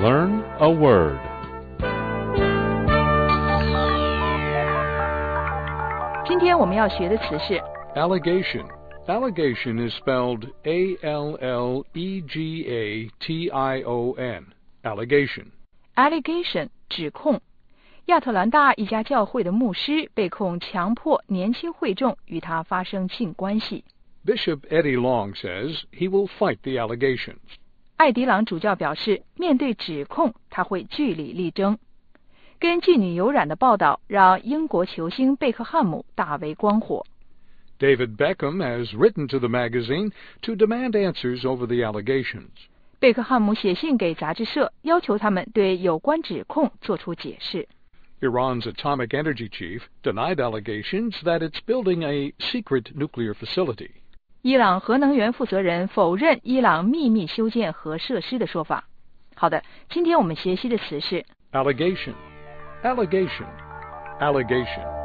Learn a word. 今天我们要学的词是 Allegation. Allegation is spelled A-L-L-E-G-A-T-I-O-N. Allegation. allegation 指控。亚特兰大一家教会的牧师被控强迫年轻会众与他发生性关系。 Bishop Eddie Long says he will fight the allegations. 艾迪朗主教表示，面对指控，他会据理力争。跟妓女有染的报道让英国球星贝克汉姆大为光火。 David Beckham has written to the magazine to demand answers over the allegations. 贝克汉姆写信给杂志社，要求他们对有关指控做出解释。 Iran's atomic energy chief denied allegations that it's building a secret nuclear facility. 伊朗核能源负责人否认伊朗秘密修建核设施的说法。好的，今天我们学习的词是 Allegation. Allegation. Allegation.